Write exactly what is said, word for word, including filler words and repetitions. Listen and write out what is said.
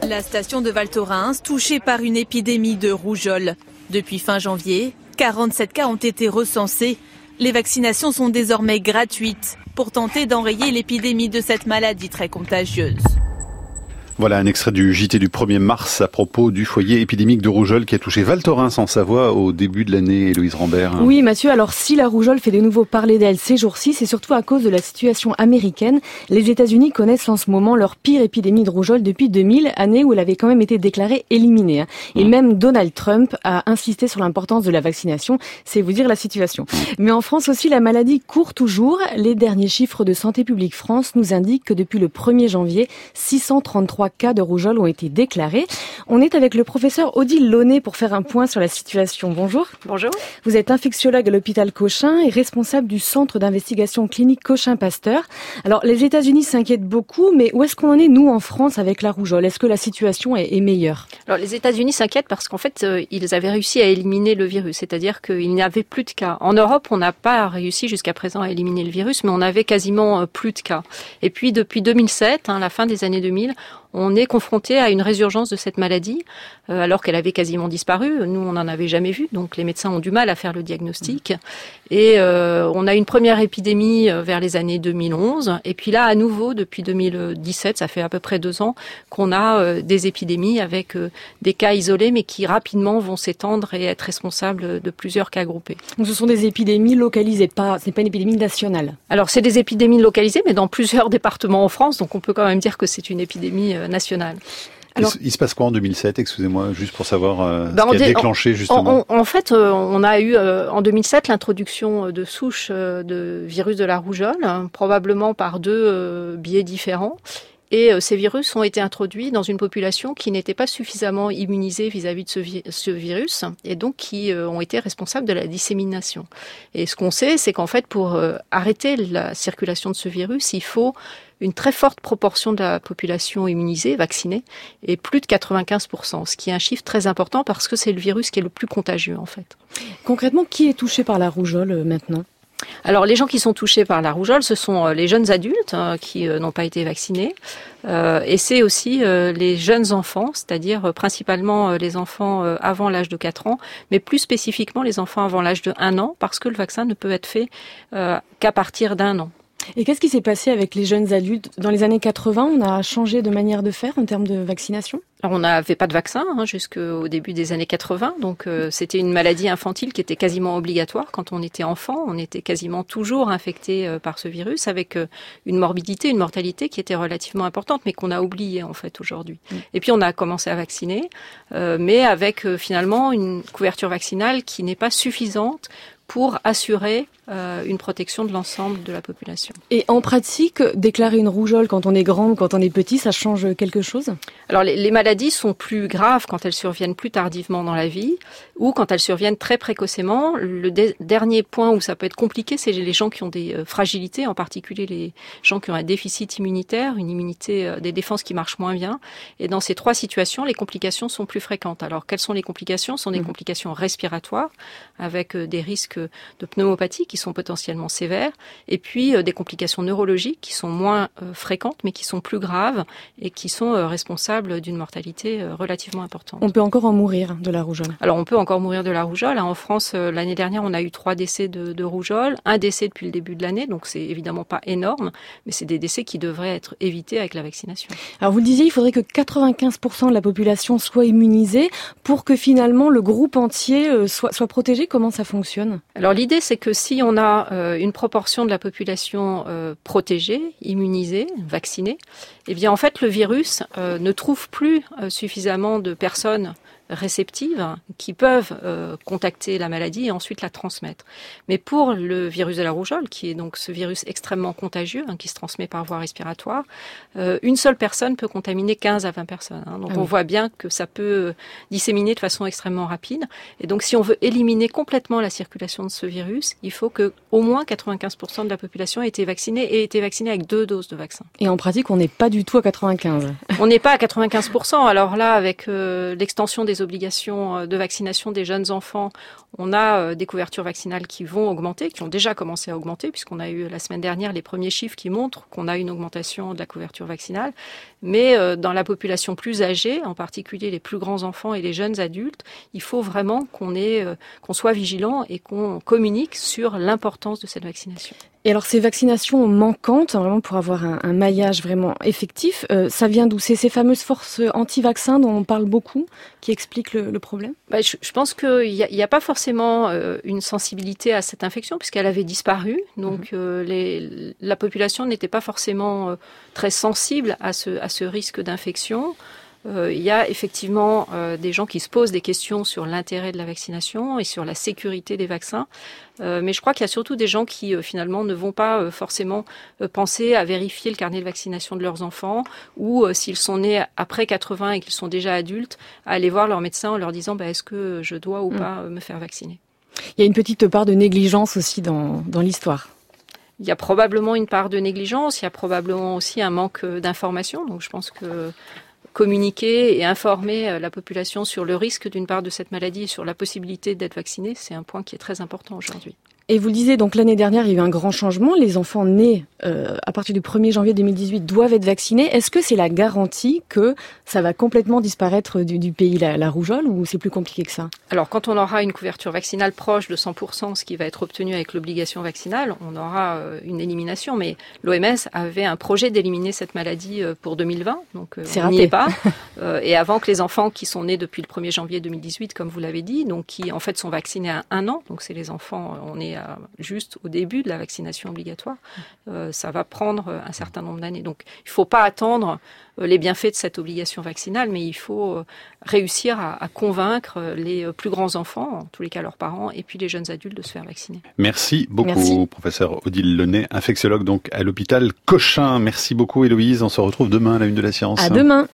La station de Val Thorens, touchée par une épidémie de rougeole. Depuis fin janvier, quarante-sept cas ont été recensés. Les vaccinations sont désormais gratuites pour tenter d'enrayer l'épidémie de cette maladie très contagieuse. Voilà un extrait du J T du premier mars à propos du foyer épidémique de rougeole qui a touché Val Thorens en Savoie au début de l'année, Héloïse Rambert. Oui Mathieu, alors si la rougeole fait de nouveau parler d'elle ces jours-ci, c'est surtout à cause de la situation américaine. Les États-Unis connaissent en ce moment leur pire épidémie de rougeole depuis deux mille, année où elle avait quand même été déclarée éliminée. Et mmh. même Donald Trump a insisté sur l'importance de la vaccination, c'est vous dire la situation. Mais en France aussi, la maladie court toujours. Les derniers chiffres de Santé publique France nous indiquent que depuis le premier janvier, six cent trente-trois cas de rougeole ont été déclarés. On est avec le professeur Odile Launay pour faire un point sur la situation. Bonjour. Bonjour. Vous êtes infectiologue à l'hôpital Cochin et responsable du centre d'investigation clinique Cochin-Pasteur. Alors, les États-Unis s'inquiètent beaucoup, mais où est-ce qu'on en est, nous, en France, avec la rougeole? Est-ce que la situation est, est meilleure? Alors, les États-Unis s'inquiètent parce qu'en fait, euh, ils avaient réussi à éliminer le virus, c'est-à-dire qu'il n'y avait plus de cas. En Europe, on n'a pas réussi jusqu'à présent à éliminer le virus, mais on avait quasiment euh, plus de cas. Et puis, depuis deux mille sept, hein, la fin des années deux mille, on est confronté à une résurgence de cette maladie, euh, alors qu'elle avait quasiment disparu. Nous, on n'en avait jamais vu, donc les médecins ont du mal à faire le diagnostic. Et euh, on a une première épidémie vers les années deux mille onze, et puis là, à nouveau, depuis deux mille dix-sept, ça fait à peu près deux ans, qu'on a euh, des épidémies avec euh, des cas isolés, mais qui rapidement vont s'étendre et être responsables de plusieurs cas groupés. Donc ce sont des épidémies localisées, pas, c'est pas une épidémie nationale? Alors, c'est des épidémies localisées, mais dans plusieurs départements en France, donc on peut quand même dire que c'est une épidémie nationale. Alors, il se passe quoi en deux mille sept, excusez-moi, juste pour savoir euh, bah ce qui a déclenché justement? En, en, en fait, euh, on a eu euh, en deux mille sept l'introduction de souches euh, de virus de la rougeole, hein, probablement par deux euh, biais différents. Et euh, ces virus ont été introduits dans une population qui n'était pas suffisamment immunisée vis-à-vis de ce, vi- ce virus, et donc qui euh, ont été responsables de la dissémination. Et ce qu'on sait, c'est qu'en fait, pour euh, arrêter la circulation de ce virus, il faut une très forte proportion de la population immunisée, vaccinée, et plus de quatre-vingt-quinze pour cent, ce qui est un chiffre très important parce que c'est le virus qui est le plus contagieux, en fait. Concrètement, qui est touché par la rougeole euh, maintenant ? Alors, les gens qui sont touchés par la rougeole, ce sont les jeunes adultes hein, qui euh, n'ont pas été vaccinés. Euh, et c'est aussi euh, les jeunes enfants, c'est-à-dire euh, principalement euh, les enfants euh, avant l'âge de quatre ans, mais plus spécifiquement les enfants avant l'âge de un an, parce que le vaccin ne peut être fait euh, qu'à partir d'un an. Et qu'est-ce qui s'est passé avec les jeunes adultes? Dans les années quatre-vingts, on a changé de manière de faire en termes de vaccination? Alors, on n'avait pas de vaccin hein, jusqu'au début des années quatre-vingts, donc euh, c'était une maladie infantile qui était quasiment obligatoire. Quand on était enfant, on était quasiment toujours infecté euh, par ce virus, avec euh, une morbidité, une mortalité qui était relativement importante, mais qu'on a oublié en fait aujourd'hui. Mmh. Et puis on a commencé à vacciner, euh, mais avec euh, finalement une couverture vaccinale qui n'est pas suffisante pour assurer euh, une protection de l'ensemble de la population. Et en pratique, déclarer une rougeole quand on est grand, quand on est petit, ça change quelque chose? Alors les, les maladies sont plus graves quand elles surviennent plus tardivement dans la vie ou quand elles surviennent très précocement. Le de- dernier point où ça peut être compliqué, c'est les gens qui ont des euh, fragilités, en particulier les gens qui ont un déficit immunitaire, une immunité euh, des défenses qui marche moins bien. Et dans ces trois situations, les complications sont plus fréquentes. Alors quelles sont les complications? Ce sont des mmh. complications respiratoires avec euh, des risques de pneumopathie qui sont potentiellement sévères, et puis euh, des complications neurologiques qui sont moins euh, fréquentes, mais qui sont plus graves et qui sont euh, responsables d'une mortalité euh, relativement importante. On peut encore en mourir de la rougeole? Alors on peut encore mourir de la rougeole. En France, euh, l'année dernière, on a eu trois décès de, de rougeole, un décès depuis le début de l'année, donc c'est évidemment pas énorme, mais c'est des décès qui devraient être évités avec la vaccination. Alors vous le disiez, il faudrait que quatre-vingt-quinze pour cent de la population soit immunisée pour que finalement le groupe entier euh, soit, soit protégé. Comment ça fonctionne? Alors l'idée, c'est que si on a euh, une proportion de la population euh, protégée, immunisée, vaccinée, eh bien en fait le virus euh, ne trouve plus euh, suffisamment de personnes réceptives qui peuvent euh, contacter la maladie et ensuite la transmettre. Mais pour le virus de la rougeole, qui est donc ce virus extrêmement contagieux, hein, qui se transmet par voie respiratoire, euh, une seule personne peut contaminer quinze à vingt personnes. Hein. Donc ah oui. on voit bien que ça peut disséminer de façon extrêmement rapide. Et donc si on veut éliminer complètement la circulation de ce virus, il faut que au moins quatre-vingt-quinze pour cent de la population ait été vaccinée et ait été vaccinée avec deux doses de vaccin. Et en pratique, on n'est pas du tout à quatre-vingt-quinze. On n'est pas à quatre-vingt-quinze pour cent. Alors là, avec euh, l'extension des les obligations de vaccination des jeunes enfants, on a des couvertures vaccinales qui vont augmenter, qui ont déjà commencé à augmenter, puisqu'on a eu la semaine dernière les premiers chiffres qui montrent qu'on a une augmentation de la couverture vaccinale. Mais dans la population plus âgée, en particulier les plus grands enfants et les jeunes adultes, il faut vraiment qu'on ait, qu'on soit vigilant et qu'on communique sur l'importance de cette vaccination. Et alors ces vaccinations manquantes, vraiment pour avoir un, un maillage vraiment effectif, euh, ça vient d'où? C'est ces fameuses forces anti-vaccins dont on parle beaucoup qui expliquent le, le problème? Bah, je, je pense qu'il n'y a, a pas forcément euh, une sensibilité à cette infection puisqu'elle avait disparu. Donc mmh. euh, les, la population n'était pas forcément euh, très sensible à ce, à ce risque d'infection. Euh, il y a effectivement euh, des gens qui se posent des questions sur l'intérêt de la vaccination et sur la sécurité des vaccins. Euh, mais je crois qu'il y a surtout des gens qui euh, finalement ne vont pas euh, forcément euh, penser à vérifier le carnet de vaccination de leurs enfants ou euh, s'ils sont nés après quatre-vingts et qu'ils sont déjà adultes, à aller voir leur médecin en leur disant bah, est-ce que je dois ou mmh. pas euh, me faire vacciner. Il y a une petite part de négligence aussi dans, dans l'histoire. Il y a probablement une part de négligence, il y a probablement aussi un manque d'information. Donc je pense que communiquer et informer la population sur le risque d'une part de cette maladie et sur la possibilité d'être vacciné, c'est un point qui est très important aujourd'hui. Et vous le disiez, donc l'année dernière, il y a eu un grand changement. Les enfants nés euh, à partir du premier janvier deux mille dix-huit doivent être vaccinés. Est-ce que c'est la garantie que ça va complètement disparaître du, du pays, la, la rougeole, ou c'est plus compliqué que ça? Alors, quand on aura une couverture vaccinale proche de cent pour cent, ce qui va être obtenu avec l'obligation vaccinale, on aura euh, une élimination. Mais l'O M S avait un projet d'éliminer cette maladie euh, pour deux mille vingt, donc euh, c'est on raté. n'y est pas. euh, et avant que les enfants qui sont nés depuis le premier janvier deux mille dix-huit, comme vous l'avez dit, donc qui en fait sont vaccinés à un an, donc c'est les enfants, on est à, juste au début de la vaccination obligatoire, euh, ça va prendre un certain nombre d'années. Donc, il ne faut pas attendre euh, les bienfaits de cette obligation vaccinale, mais il faut euh, réussir à, à convaincre les euh, plus grands enfants, en tous les cas leurs parents, et puis les jeunes adultes de se faire vacciner. Merci beaucoup, Merci. Professeur Odile Lenné, infectiologue donc à l'hôpital Cochin. Merci beaucoup, Héloïse. On se retrouve demain à la Une de la Science. À demain.